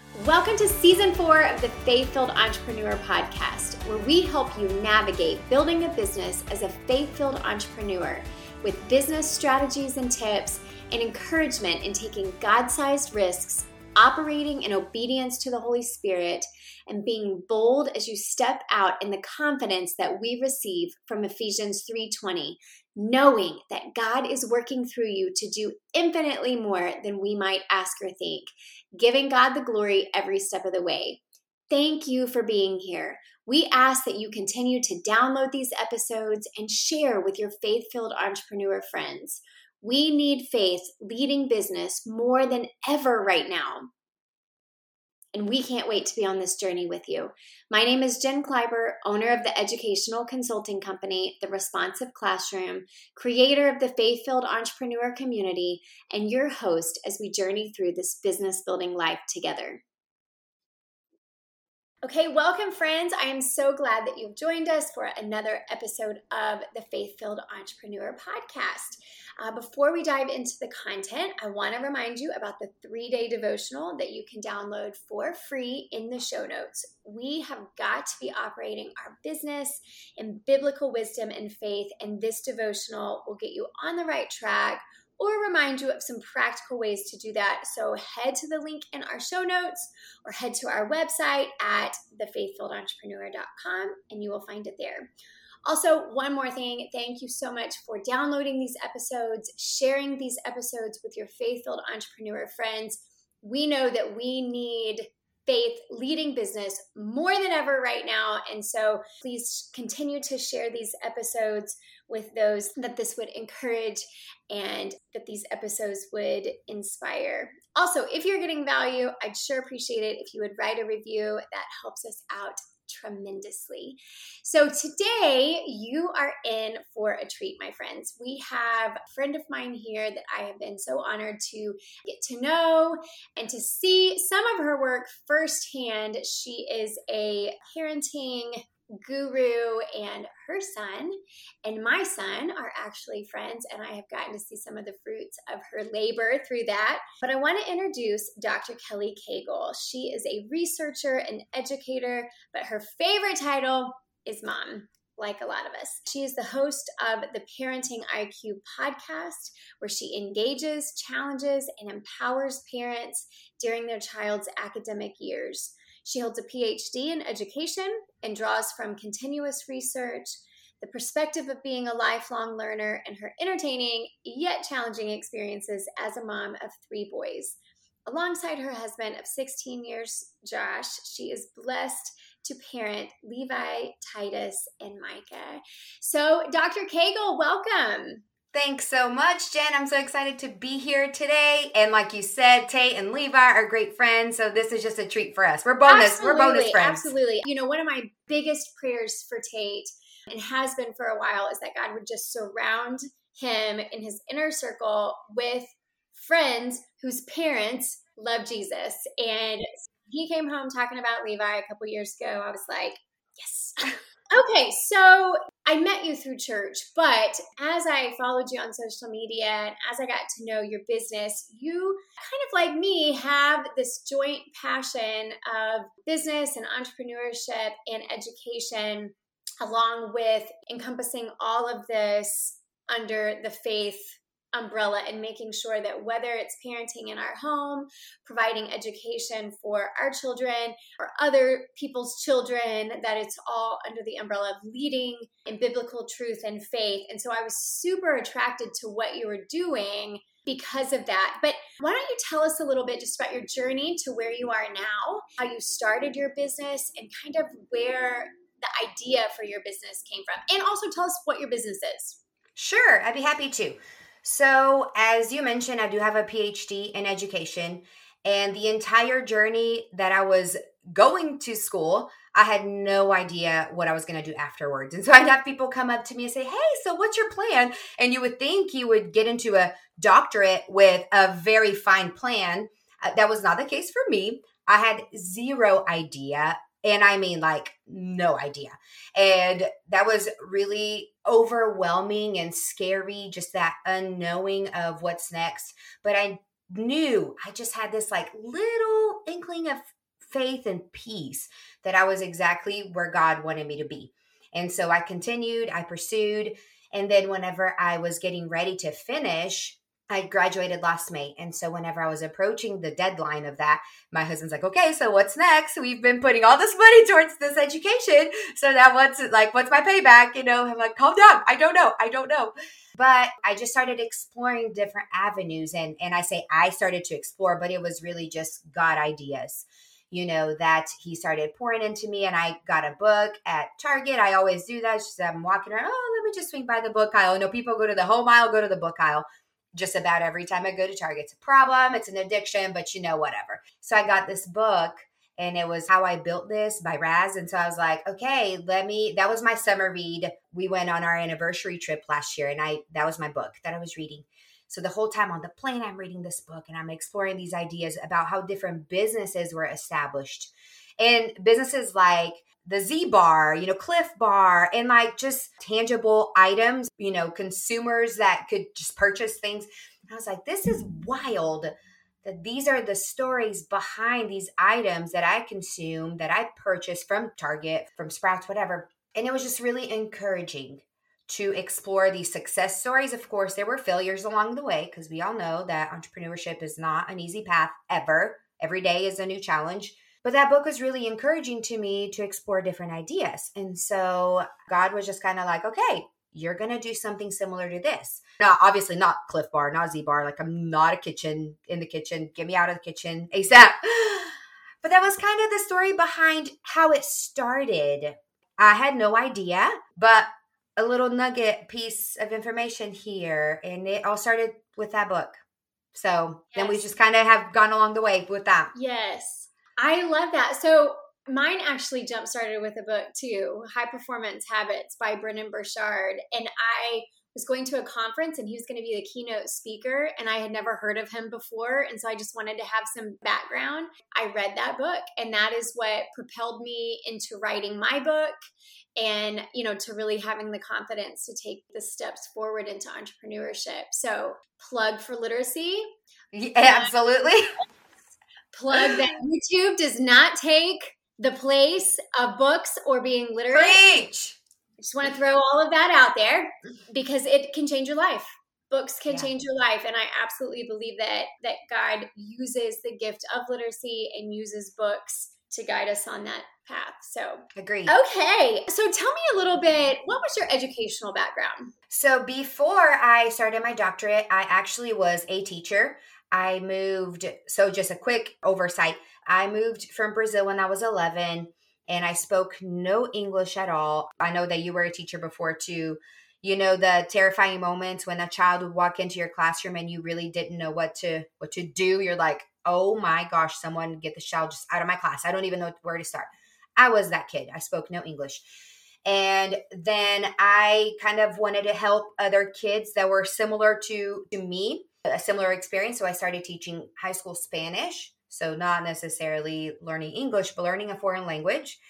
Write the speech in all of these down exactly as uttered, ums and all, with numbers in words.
Welcome to season four of the Faith-Filled Entrepreneur Podcast, where we help you navigate building a business as a faith-filled entrepreneur with business strategies and tips and encouragement in taking God-sized risks, operating in obedience to the Holy Spirit, and being bold as you step out in the confidence that we receive from Ephesians three twenty, knowing that God is working through you to do infinitely more than we might ask or think, giving God the glory every step of the way. Thank you for being here. We ask that you continue to download these episodes and share with your faith-filled entrepreneur friends. We need faith leading business more than ever right now. And we can't wait to be on this journey with you. My name is Jen Kleiber, owner of the educational consulting company, The Responsive Classroom, creator of the Faith-Filled Entrepreneur Community, and your host as we journey through this business building life together. Okay, welcome friends. I am so glad that you've joined us for another episode of the Faith-Filled Entrepreneur Podcast. Uh, before we dive into the content, I want to remind you about the three-day devotional that you can download for free in the show notes. We have got to be operating our business in biblical wisdom and faith, and this devotional will get you on the right track or remind you of some practical ways to do that. So head to the link in our show notes or head to our website at the faith filled entrepreneur dot com and you will find it there. Also, one more thing, thank you so much for downloading these episodes, sharing these episodes with your faith-filled entrepreneur friends. We know that we need faith leading business more than ever right now. And so please continue to share these episodes with those that this would encourage and that these episodes would inspire. Also, if you're getting value, I'd sure appreciate it if you would write a review. That helps us out tremendously. So today you are in for a treat, my friends. We have a friend of mine here that I have been so honored to get to know and to see some of her work firsthand. She is a parenting guru, and her son and my son are actually friends, and I have gotten to see some of the fruits of her labor through that. But I want to introduce Doctor Kelly Cagle. She is a researcher and educator, but her favorite title is mom, like a lot of us. She is the host of the Parenting I Q podcast, where she engages, challenges, and empowers parents during their child's academic years. She holds a P H D in education and draws from continuous research, the perspective of being a lifelong learner, and her entertaining yet challenging experiences as a mom of three boys. Alongside her husband of sixteen years, Josh, she is blessed to parent Levi, Titus, and Micah. So, Doctor Cagle, welcome. Thanks so much, Jen. I'm so excited to be here today. And like you said, Tate and Levi are great friends, so this is just a treat for us. We're bonus. Absolutely, We're bonus friends. Absolutely. You know, one of my biggest prayers for Tate, and has been for a while, is that God would just surround him in his inner circle with friends whose parents love Jesus. And he came home talking about Levi a couple years ago. I was like, yes. Okay, so I met you through church, but as I followed you on social media and as I got to know your business, you kind of like me have this joint passion of business and entrepreneurship and education, along with encompassing all of this under the faith umbrella and making sure that whether it's parenting in our home, providing education for our children or other people's children, that it's all under the umbrella of leading in biblical truth and faith. And so I was super attracted to what you were doing because of that. But why don't you tell us a little bit just about your journey to where you are now, how you started your business, and kind of where the idea for your business came from. And also tell us what your business is. Sure, I'd be happy to. So as you mentioned, I do have a P H D in education, and the entire journey that I was going to school, I had no idea what I was going to do afterwards. And so I'd have people come up to me and say, hey, so what's your plan? And you would think you would get into a doctorate with a very fine plan. Uh, that was not the case for me. I had zero idea. And I mean, like, no idea. And that was really overwhelming and scary, just that unknowing of what's next. But I knew I just had this like little inkling of faith and peace that I was exactly where God wanted me to be. And so I continued, I pursued. And then whenever I was getting ready to finish, I graduated last May. And so whenever I was approaching the deadline of that, my husband's like, okay, so what's next? We've been putting all this money towards this education. So now what's like, what's my payback? You know, I'm like, calm down. I don't know. I don't know. But I just started exploring different avenues. And, and I say I started to explore, but it was really just God ideas, you know, that he started pouring into me. And I got a book at Target. I always do that. Just I'm walking around. Oh, let me just swing by the book aisle. I know people go to the home aisle, go to the book aisle. Just about every time I go to Target, it's a problem. It's an addiction, but you know, whatever. So I got this book and it was How I Built This by Raz. And so I was like, okay, let me, that was my summer read. We went on our anniversary trip last year and I, that was my book that I was reading. So the whole time on the plane, I'm reading this book and I'm exploring these ideas about how different businesses were established. And businesses like the Z Bar, you know, Cliff Bar, and like just tangible items, you know, consumers that could just purchase things. And I was like, this is wild that these are the stories behind these items that I consume, that I purchase from Target, from Sprouts, whatever. And it was just really encouraging to explore these success stories. Of course, there were failures along the way because we all know that entrepreneurship is not an easy path ever. Every day is a new challenge. But that book was really encouraging to me to explore different ideas. And so God was just kind of like, okay, you're going to do something similar to this. Now, obviously not Cliff Bar, not Z Bar. Like I'm not a kitchen in the kitchen. Get me out of the kitchen ASAP. But that was kind of the story behind how it started. I had no idea, but a little nugget piece of information here. And it all started with that book. So yes. Then we just kind of have gone along the way with that. Yes. I love that. So mine actually jump started with a book too, High Performance Habits by Brendon Burchard. And I was going to a conference and he was going to be the keynote speaker and I had never heard of him before. And so I just wanted to have some background. I read that book and that is what propelled me into writing my book and, you know, to really having the confidence to take the steps forward into entrepreneurship. So plug for literacy. Yeah, absolutely. Plug that YouTube does not take the place of books or being literate. Preach. I just want to throw all of that out there because it can change your life. Books can yeah. change your life. And I absolutely believe that that God uses the gift of literacy and uses books to guide us on that path. So agree. Okay. So tell me a little bit, what was your educational background? So before I started my doctorate, I actually was a teacher. I moved, so just a quick oversight. I moved from Brazil when I was eleven and I spoke no English at all. I know that you were a teacher before too. You know, the terrifying moments when a child would walk into your classroom and you really didn't know what to what to do. You're like, oh my gosh, someone get this child just out of my class. I don't even know where to start. I was that kid. I spoke no English. And then I kind of wanted to help other kids that were similar to, to me. A similar experience. So I started teaching high school Spanish. So not necessarily learning English, but learning a foreign language.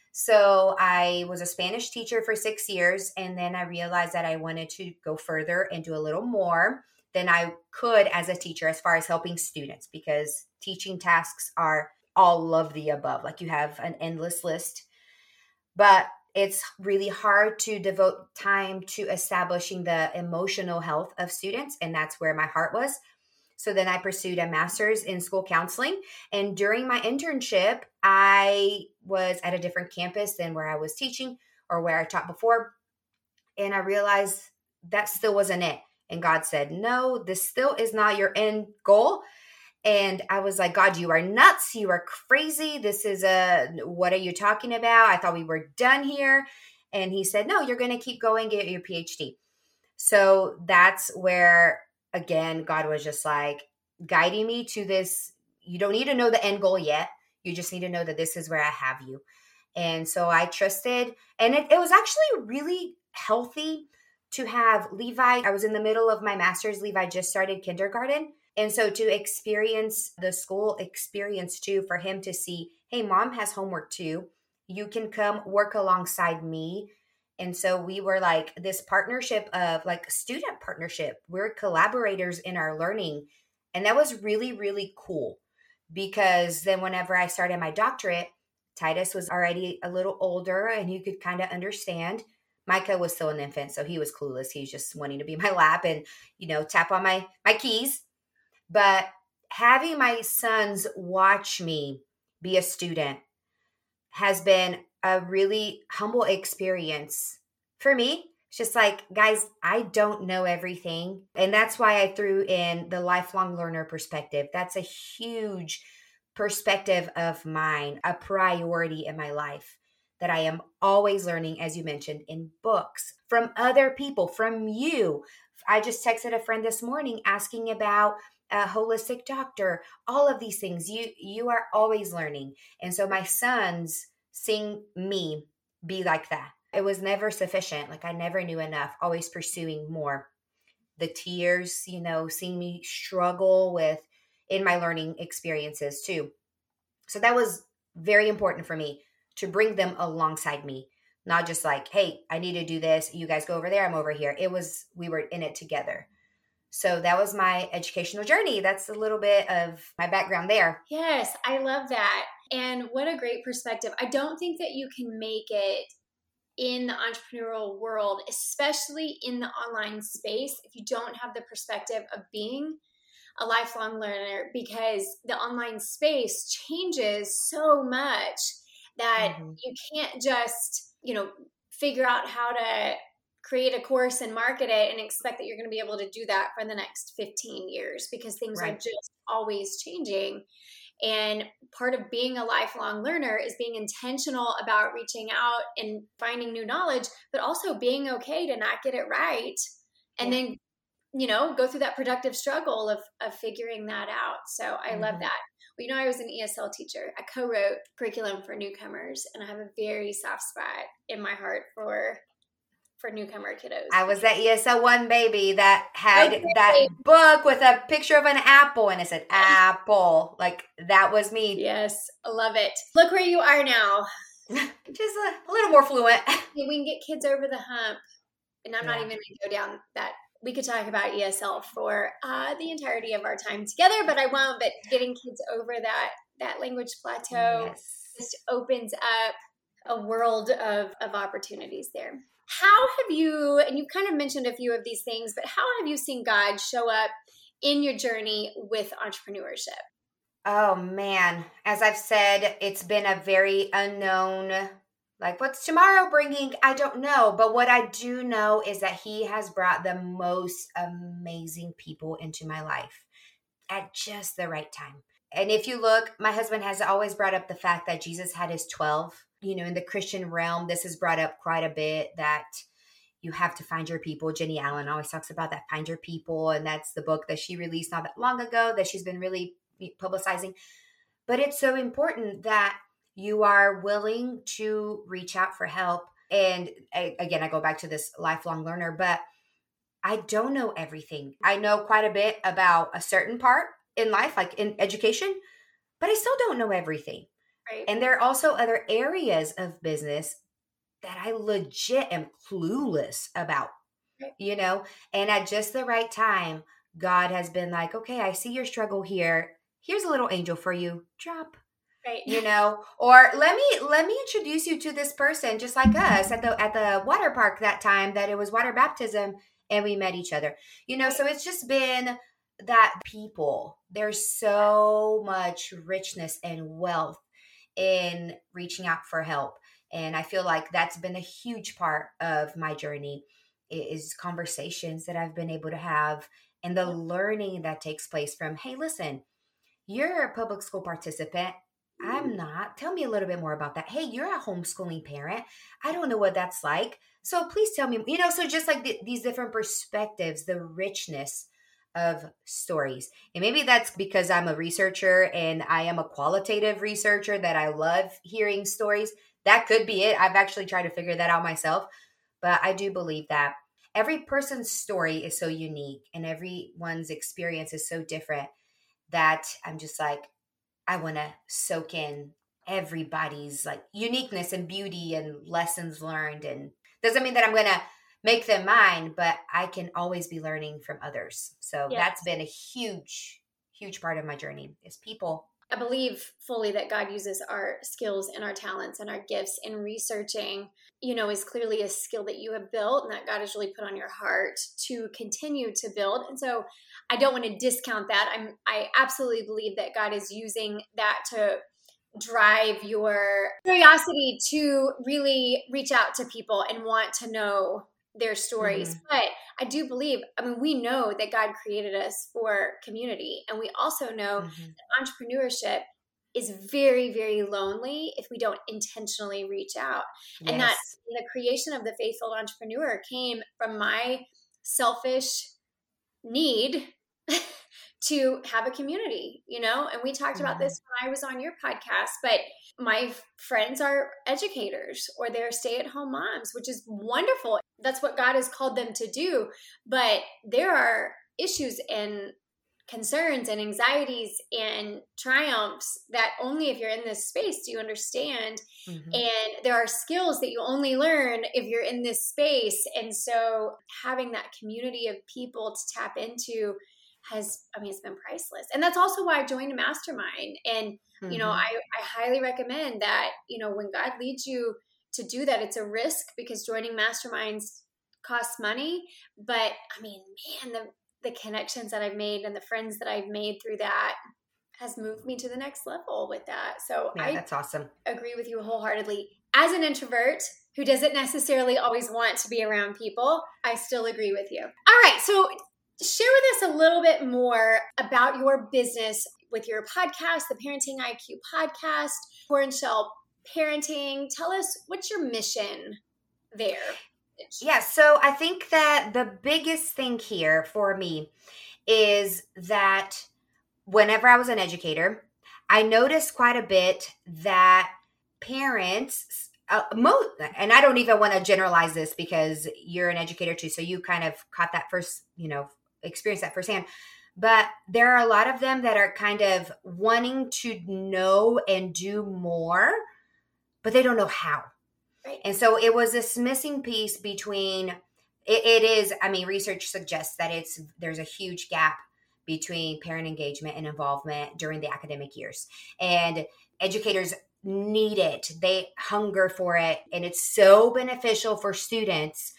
So I was a Spanish teacher for six years. And then I realized that I wanted to go further and do a little more than I could as a teacher as far as helping students, because teaching tasks are all of the above. Like you have an endless list. But it's really hard to devote time to establishing the emotional health of students. And that's where my heart was. So then I pursued a master's in school counseling. And during my internship, I was at a different campus than where I was teaching or where I taught before. And I realized that still wasn't it. And God said, no, this still is not your end goal. And I was like, God, you are nuts. You are crazy. This is a, what are you talking about? I thought we were done here. And he said, no, you're going to keep going, get your P H D. So that's where, again, God was just like guiding me to this. You don't need to know the end goal yet. You just need to know that this is where I have you. And so I trusted. And it, it was actually really healthy to have Levi. I was in the middle of my master's. Levi just started kindergarten. And so to experience the school experience too, for him to see, hey, mom has homework too. You can come work alongside me. And so we were like this partnership of like student partnership. We're collaborators in our learning. And that was really, really cool because then whenever I started my doctorate, Titus was already a little older and he could kind of understand. Micah was still an infant, so he was clueless. He was just wanting to be in my lap and, you know, tap on my, my keys. But having my sons watch me be a student has been a really humble experience for me. It's just like, guys, I don't know everything. And that's why I threw in the lifelong learner perspective. That's a huge perspective of mine, a priority in my life that I am always learning, as you mentioned, in books, from other people, from you. I just texted a friend this morning asking about a holistic doctor, all of these things. You you are always learning. And so my sons seeing me be like that. It was never sufficient. Like I never knew enough, always pursuing more. The tears, you know, seeing me struggle with in my learning experiences too. So that was very important for me to bring them alongside me, not just like, hey, I need to do this. You guys go over there. I'm over here. It was, we were in it together. So that was my educational journey. That's a little bit of my background there. Yes, I love that. And what a great perspective. I don't think that you can make it in the entrepreneurial world, especially in the online space, if you don't have the perspective of being a lifelong learner, because the online space changes so much that mm-hmm. you can't just, you know, figure out how to create a course and market it and expect that you're going to be able to do that for the next fifteen years, because things right. are just always changing. And part of being a lifelong learner is being intentional about reaching out and finding new knowledge, but also being okay to not get it right. And yeah. then, you know, go through that productive struggle of, of figuring that out. So I mm-hmm. love that. Well, you know, I was an E S L teacher. I co-wrote curriculum for newcomers, and I have a very soft spot in my heart for for newcomer kiddos. I was that E S L one baby that had okay. that book with a picture of an apple and it said apple. Like that was me. Yes. I love it. Look where you are now. Just a, a little more fluent. We can get kids over the hump. And I'm yeah. not even going to go down that. We could talk about E S L for uh, the entirety of our time together, but I won't. But getting kids over that, that language plateau yes. just opens up a world of, of opportunities there. How have you, and you've kind of mentioned a few of these things, but how have you seen God show up in your journey with entrepreneurship? Oh, man. As I've said, it's been a very unknown, like what's tomorrow bringing? I don't know. But what I do know is that he has brought the most amazing people into my life at just the right time. And if you look, my husband has always brought up the fact that Jesus had his twelve. You know, in the Christian realm, this is brought up quite a bit, that you have to find your people. Jenny Allen always talks about that, Find Your People. And that's the book that she released not that long ago that she's been really publicizing. But it's so important that you are willing to reach out for help. And I, again, I go back to this lifelong learner, but I don't know everything. I know quite a bit about a certain part in life, like in education, but I still don't know everything. Right. And there are also other areas of business that I legit am clueless about, right. you know, and at just the right time, God has been like, okay, I see your struggle here. Here's a little angel for you. Drop, right. you know, or let me, let me introduce you to this person, just like us at the, at the water park that time that it was water baptism and we met each other, you know, right. so it's just been that people, there's so much richness and wealth in reaching out for help. And I feel like that's been a huge part of my journey, is conversations that I've been able to have and the learning that takes place from, hey, listen, you're a public school participant. I'm not. Tell me a little bit more about that. Hey, you're a homeschooling parent. I don't know what that's like. So please tell me, you know, so just like the, these different perspectives, the richness of stories. And maybe that's because I'm a researcher and I am a qualitative researcher, that I love hearing stories. That could be it. I've actually tried to figure that out myself. But I do believe that every person's story is so unique and everyone's experience is so different that I'm just like, I want to soak in everybody's like uniqueness and beauty and lessons learned. And doesn't mean that I'm going to make them mine, but I can always be learning from others. So yes. that's been a huge, huge part of my journey, is people. I believe fully that God uses our skills and our talents and our gifts in researching, you know, is clearly a skill that you have built and that God has really put on your heart to continue to build. And so I don't want to discount that. I'm, I absolutely believe that God is using that to drive your curiosity to really reach out to people and want to know their stories. Mm-hmm. But I do believe, I mean, we know that God created us for community. And we also know mm-hmm. that entrepreneurship is very, very lonely if we don't intentionally reach out. Yes. And that the creation of the Faith-Filled Entrepreneur came from my selfish need to have a community, you know, and we talked mm-hmm. about this when I was on your podcast, but my friends are educators or they're stay-at-home moms, which is wonderful. That's what God has called them to do. But there are issues and concerns and anxieties and triumphs that only if you're in this space do you understand. Mm-hmm. And there are skills that you only learn if you're in this space. And so having that community of people to tap into has, I mean, it's been priceless. And that's also why I joined a mastermind. And, mm-hmm. you know, I, I highly recommend that, you know, when God leads you to do that, it's a risk because joining masterminds costs money. But I mean, man, the, the connections that I've made and the friends that I've made through that has moved me to the next level with that. So yeah, I that's awesome. Agree with you wholeheartedly. As an introvert who doesn't necessarily always want to be around people, I still agree with you. All right. So share with us a little bit more about your business with your podcast, the Parenting I Q podcast, Core and Shell Parenting. Tell us, what's your mission there? Yeah, so I think that the biggest thing here for me is that whenever I was an educator, I noticed quite a bit that parents, uh, mo- and I don't even want to generalize this because you're an educator too, so you kind of caught that first, you know, experience that firsthand. But there are a lot of them that are kind of wanting to know and do more, but they don't know how. Right. And so it was this missing piece between, it, it is, I mean, research suggests that it's, there's a huge gap between parent engagement and involvement during the academic years. And educators need it. They hunger for it. And it's so beneficial for students.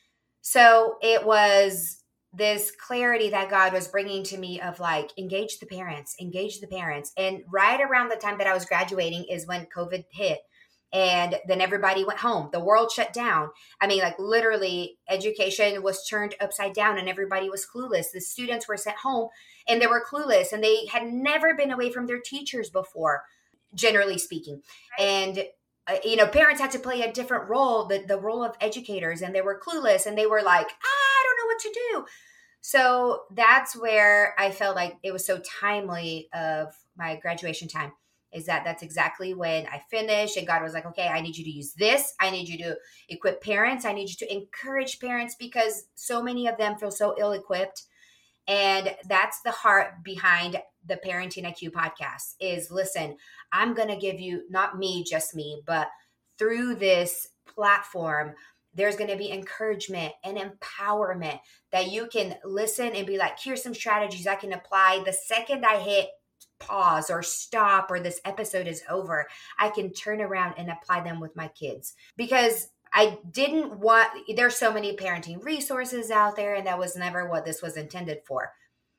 So it was this clarity that God was bringing to me of like, engage the parents, engage the parents. And right around the time that I was graduating is when COVID hit. And then everybody went home. The world shut down. I mean, like literally education was turned upside down and everybody was clueless. The students were sent home and they were clueless and they had never been away from their teachers before, generally speaking. Right. And, uh, you know, parents had to play a different role, the, the role of educators, and they were clueless and they were like, ah, I don't know what to do. So that's where I felt like it was so timely of my graduation time. Is that that's exactly when I finished and God was like, okay, I need you to use this. I need you to equip parents. I need you to encourage parents because so many of them feel so ill-equipped. And that's the heart behind the Parenting I Q podcast is, listen, I'm going to give you, not me, just me, but through this platform, there's going to be encouragement and empowerment that you can listen and be like, here's some strategies I can apply the second I hit pause or stop or this episode is over. I can turn around and apply them with my kids because I didn't want, there's so many parenting resources out there and that was never what this was intended for.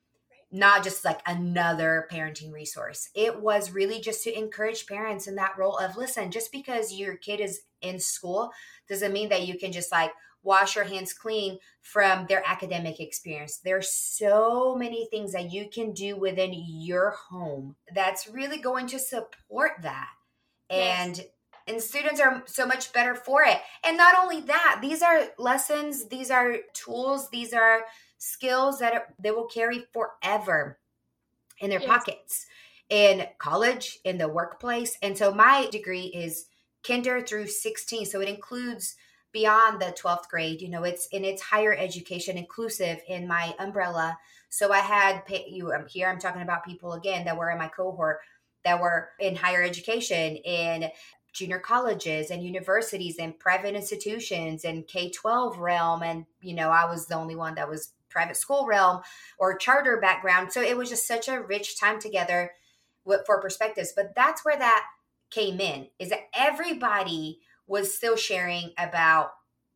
Not just like another parenting resource. It was really just to encourage parents in that role of, listen, just because your kid is in school doesn't mean that you can just like wash your hands clean from their academic experience. There's so many things that you can do within your home that's really going to support that. Yes. And and students are so much better for it. And not only that, these are lessons, these are tools, these are skills that are, they will carry forever in their yes. pockets, in college, in the workplace. And so my degree is kinder through sixteen. So it includes beyond the twelfth grade, you know, it's in its higher education inclusive in my umbrella. So I had you um, here, I'm talking about people again that were in my cohort that were in higher education, in junior colleges and universities and private institutions and K twelve realm. And, you know, I was the only one that was private school realm or charter background. So it was just such a rich time together for perspectives. But that's where that came in, is that everybody was still sharing about,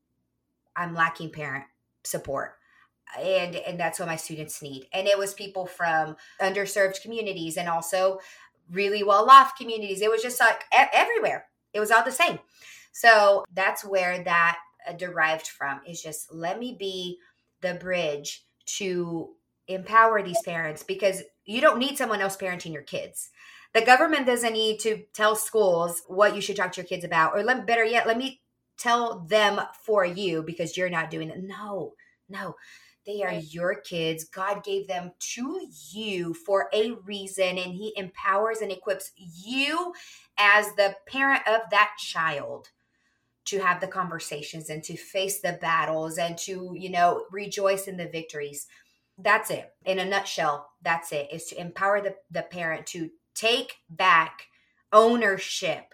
I'm lacking parent support. And and that's what my students need. And it was people from underserved communities and also really well-off communities. It was just like e- everywhere. It was all the same. So that's where that uh, derived from, is just let me be the bridge to empower these parents, because you don't need someone else parenting your kids. The government doesn't need to tell schools what you should talk to your kids about, or let, better yet, let me tell them for you because you're not doing it. No, no. They are your kids. God gave them to you for a reason, and he empowers and equips you as the parent of that child to have the conversations and to face the battles and to, you know, rejoice in the victories. That's it. In a nutshell, that's it, is to empower the, the parent to take back ownership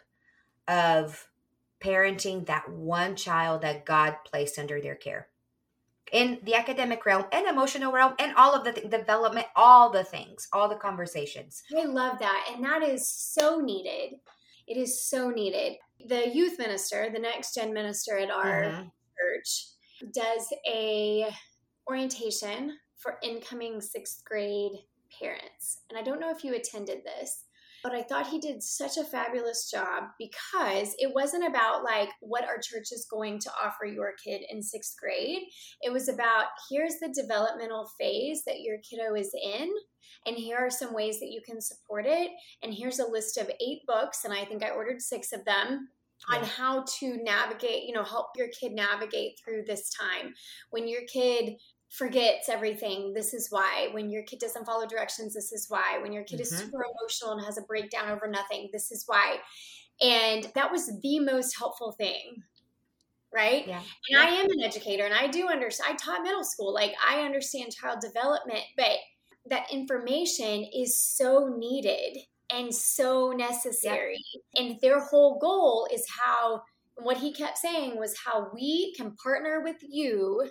of parenting that one child that God placed under their care. In the academic realm and emotional realm and all of the th- development, all the things, all the conversations. I love that. And that is so needed. It is so needed. The youth minister, the next gen minister at our mm-hmm. church, does a orientation for incoming sixth grade parents. And I don't know if you attended this, but I thought he did such a fabulous job, because it wasn't about like what our church is going to offer your kid in sixth grade. It was about, here's the developmental phase that your kiddo is in, and here are some ways that you can support it. And here's a list of eight books, and I think I ordered six of them, yeah. on how to navigate, you know, help your kid navigate through this time. When your kid forgets everything, this is why. When your kid doesn't follow directions, this is why. When your kid mm-hmm. is super emotional and has a breakdown over nothing, this is why. And that was the most helpful thing, right? Yeah. And yeah. I am an educator, and I do understand. I taught middle school. Like, I understand child development, but that information is so needed and so necessary. Yeah. And their whole goal is how, what he kept saying was how we can partner with you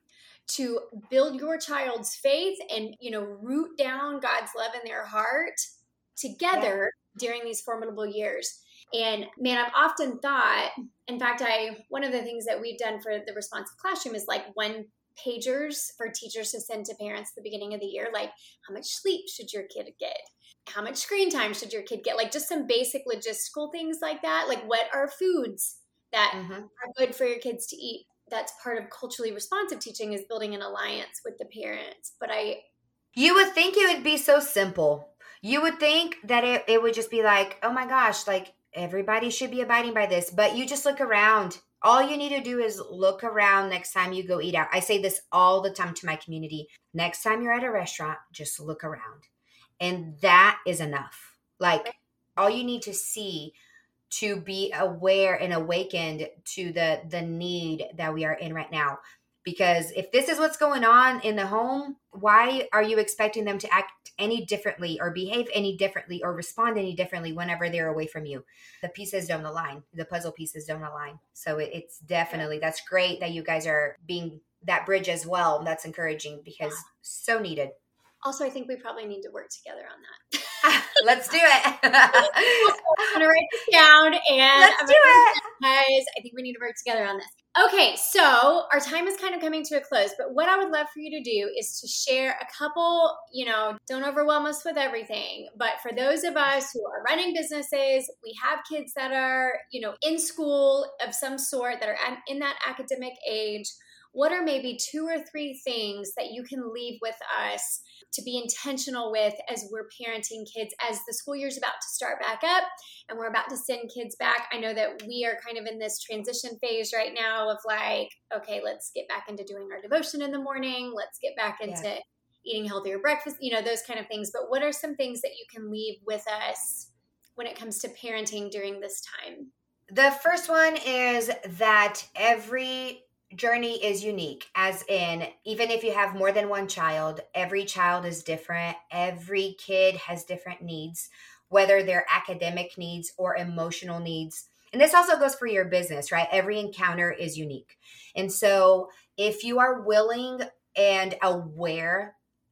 to build your child's faith and, you know, root down God's love in their heart together yeah. during these formidable years. And man, I've often thought, in fact, I, one of the things that we've done for the responsive classroom is like one pagers for teachers to send to parents at the beginning of the year, like, how much sleep should your kid get? How much screen time should your kid get? Like, just some basic logistical things like that. Like, what are foods that mm-hmm. are good for your kids to eat? That's part of culturally responsive teaching, is building an alliance with the parents. But I... You would think it would be so simple. You would think that it, it would just be like, oh my gosh, like everybody should be abiding by this. But you just look around. All you need to do is look around next time you go eat out. I say this all the time to my community. Next time you're at a restaurant, just look around. And that is enough. Like, all you need to see to be aware and awakened to the the need that we are in right now. Because if this is what's going on in the home, why are you expecting them to act any differently or behave any differently or respond any differently whenever they're away from you? The pieces don't align. The puzzle pieces don't align. So it, it's definitely, that's great that you guys are being that bridge as well. That's encouraging, because so needed. Also, I think we probably need to work together on that. Let's do it. I'm going to write this down, and let's I'm do it. Guys, I think we need to work together on this. Okay, so our time is kind of coming to a close, but what I would love for you to do is to share a couple, you know, don't overwhelm us with everything, but for those of us who are running businesses, we have kids that are, you know, in school of some sort, that are in that academic age, what are maybe two or three things that you can leave with us to be intentional with as we're parenting kids as the school year's about to start back up and we're about to send kids back? I know that we are kind of in this transition phase right now of like, okay, let's get back into doing our devotion in the morning. Let's get back into yeah. eating healthier breakfast, you know, those kind of things. But what are some things that you can leave with us when it comes to parenting during this time? The first one is that every journey is unique, as in, even if you have more than one child, every child is different. Every kid has different needs, whether they're academic needs or emotional needs. And this also goes for your business, right? Every encounter is unique. And so if you are willing and aware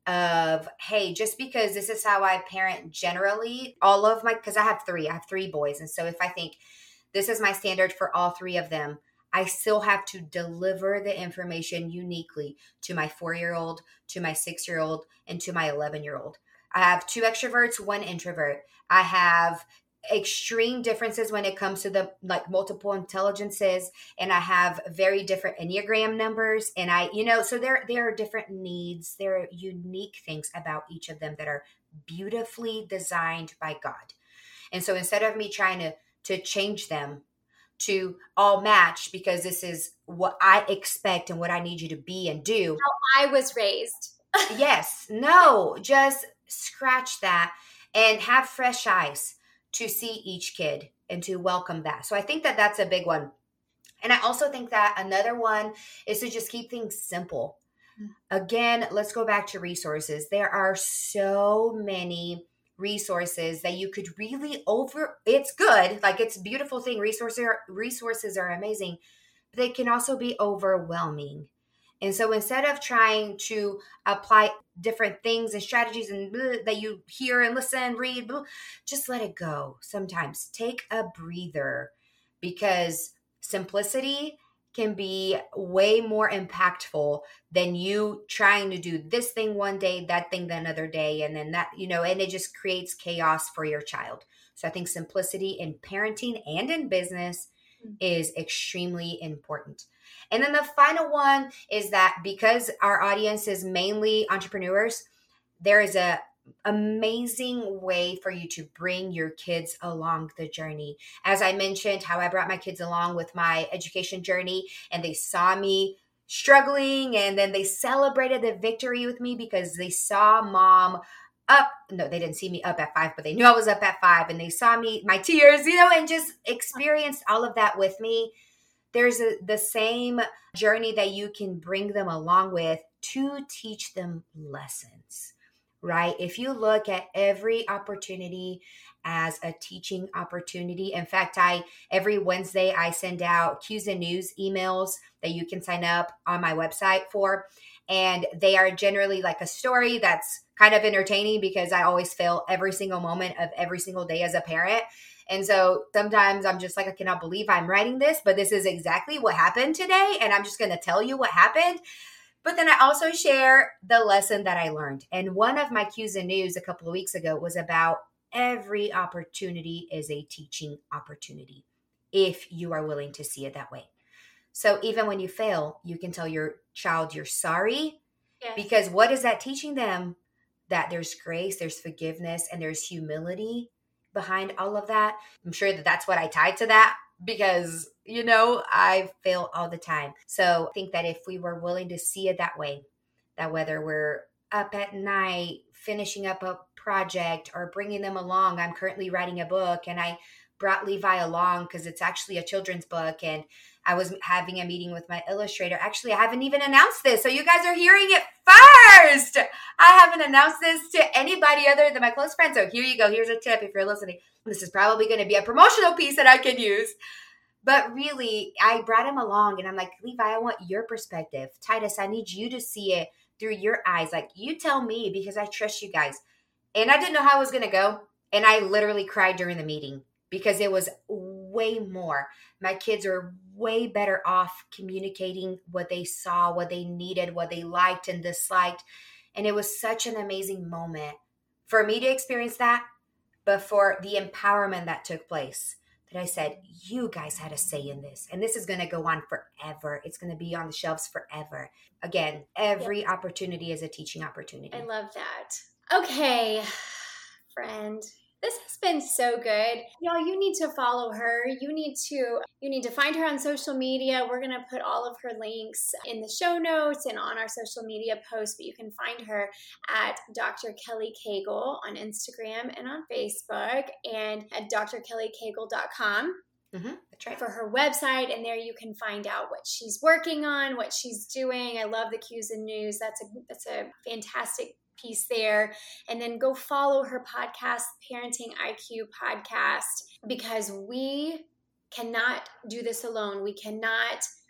of, hey, just because this is how I parent generally, all of my, because I have three, I have three boys. And so if I think this is my standard for all three of them, I still have to deliver the information uniquely to my four-year-old, to my six-year-old, and to my eleven-year-old. I have two extroverts, one introvert. I have extreme differences when it comes to the like multiple intelligences, and I have very different Enneagram numbers, and I, you know, so there there are different needs. There are unique things about each of them that are beautifully designed by God. And so instead of me trying to to change them to all match because this is what I expect and what I need you to be and do. How I was raised. Yes, no, just scratch that and have fresh eyes to see each kid and to welcome that. So I think that that's a big one. And I also think that another one is to just keep things simple. Again, let's go back to resources. There are so many resources that you could really over, it's good, like it's a beautiful thing. Resources are, resources are amazing, but they can also be overwhelming. And so instead of trying to apply different things and strategies and blah, that you hear and listen, read, blah, just let it go. Sometimes take a breather, because simplicity can be way more impactful than you trying to do this thing one day, that thing the another day, and then that, you know, and it just creates chaos for your child. So I think simplicity in parenting and in business is extremely important. And then the final one is that because our audience is mainly entrepreneurs, there is a amazing way for you to bring your kids along the journey. As I mentioned, how I brought my kids along with my education journey, and they saw me struggling, and then they celebrated the victory with me because they saw mom up. No, they didn't see me up at five, but they knew I was up at five, and they saw me, my tears, you know, and just experienced all of that with me. There's a, the same journey that you can bring them along with to teach them lessons, right? If you look at every opportunity as a teaching opportunity. In fact, I every Wednesday I send out Q's and News emails that you can sign up on my website for. And they are generally like a story that's kind of entertaining because I always fail every single moment of every single day as a parent. And so sometimes I'm just like, I cannot believe I'm writing this, but this is exactly what happened today. And I'm just going to tell you what happened. But then I also share the lesson that I learned. And one of my Q's and News a couple of weeks ago was about every opportunity is a teaching opportunity if you are willing to see it that way. So even when you fail, you can tell your child you're sorry. Yes. Because what is that teaching them? That there's grace, there's forgiveness, and there's humility behind all of that. I'm sure that that's what I tied to that because, you know, I fail all the time. So I think that if we were willing to see it that way, that whether we're up at night, finishing up a project or bringing them along, I'm currently writing a book and I brought Levi along because it's actually a children's book, and I was having a meeting with my illustrator. Actually, I haven't even announced this, so you guys are hearing it first. I haven't announced this to anybody other than my close friends. So here you go. Here's a tip if you're listening. This is probably going to be a promotional piece that I can use. But really, I brought him along, and I'm like, Levi, I want your perspective. Titus, I need you to see it through your eyes. Like, you tell me because I trust you guys. And I didn't know how it was going to go. And I literally cried during the meeting because it was way more. My kids are way better off communicating what they saw, what they needed, what they liked and disliked. And it was such an amazing moment for me to experience that, but for the empowerment that took place, that I said, you guys had a say in this. And this is going to go on forever. It's going to be on the shelves forever. Again, every yep. opportunity is a teaching opportunity. I love that. Okay, friend. This has been so good. Y'all, you need to follow her. You need to you need to find her on social media. We're going to put all of her links in the show notes and on our social media posts, but you can find her at Doctor Kelly Cagle on Instagram and on Facebook, and at D R kelly cagle dot com. Mm-hmm, that's right. For her website, and there you can find out what she's working on, what she's doing. I love the Q's and News. That's a that's a fantastic piece there. And then go follow her podcast, Parenting I Q Podcast, because we cannot do this alone. We cannot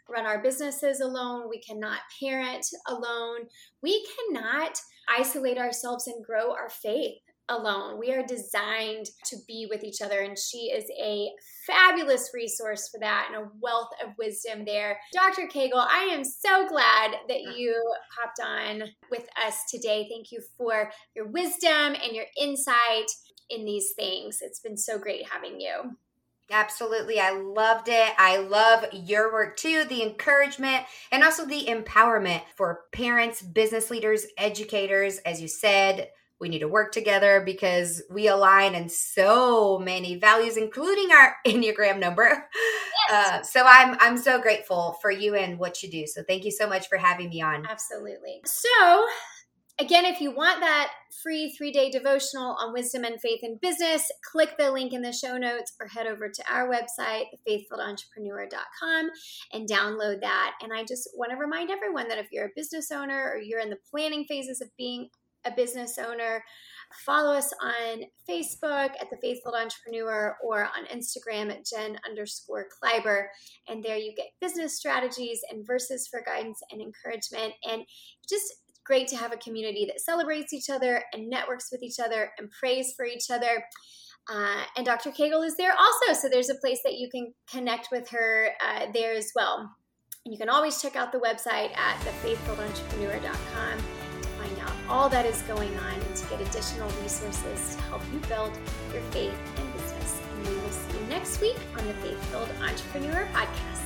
run our businesses alone. We cannot parent alone. We cannot isolate ourselves and grow our faith alone. We are designed to be with each other, and she is a fabulous resource for that and a wealth of wisdom there. Doctor Cagle, I am so glad that you popped on with us today. Thank you for your wisdom and your insight in these things. It's been so great having you. Absolutely. I loved it. I love your work too, the encouragement and also the empowerment for parents, business leaders, educators. As you said, we need to work together because we align in so many values, including our Enneagram number. Yes. Uh, so I'm I'm so grateful for you and what you do. So thank you so much for having me on. Absolutely. So again, if you want that free three-day devotional on wisdom and faith in business, click the link in the show notes or head over to our website, the faith filled entrepreneur dot com, and download that. And I just want to remind everyone that if you're a business owner or you're in the planning phases of being a business owner, follow us on Facebook at The Faith-Filled Entrepreneur or on Instagram at Jen underscore Kleiber. And there you get business strategies and verses for guidance and encouragement. And just great to have a community that celebrates each other and networks with each other and prays for each other. Uh, and Doctor Cagle is there also. So there's a place that you can connect with her uh, there as well. And you can always check out the website at the faith filled entrepreneur dot com. Find out all that is going on and to get additional resources to help you build your faith and business. And we will see you next week on the Faith-Filled Entrepreneur Podcast.